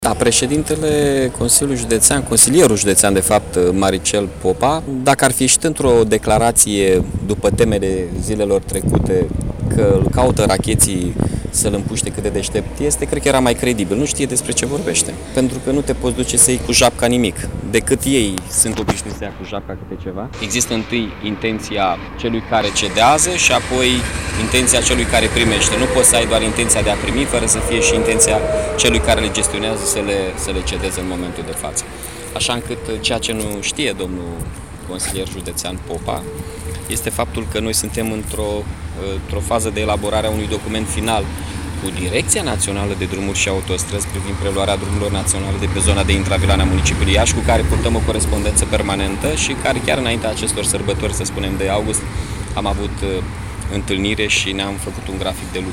Da, președintele Consiliului Județean, consilierul județean de fapt, Maricel Popa, dacă ar fi ieșit într-o declarație după temele zilelor trecute că îl caută racheții să-l împuște cât de deștept este, cred că era mai credibil. Nu știe despre ce vorbește, pentru că nu te poți duce să iei cu japca nimic, decât ei sunt obișnuiți să ia cu japca câte ceva. Există întâi intenția celui care cedează și apoi intenția celui care primește. Nu poți să ai doar intenția de a primi, fără să fie și intenția celui care le gestionează să le cedeze în momentul de față. Așa încât ceea ce nu știe domnul consilier județean Popa este faptul că noi suntem într-o fază de elaborare a unui document final cu Direcția Națională de Drumuri și Autostrăzi privind preluarea drumurilor naționale de pe zona de intravilană a municipiului Iași, cu care purtăm o corespondență permanentă și care chiar înaintea acestor sărbători, să spunem, de august, am avut întâlnire și ne-am făcut un grafic de lucru.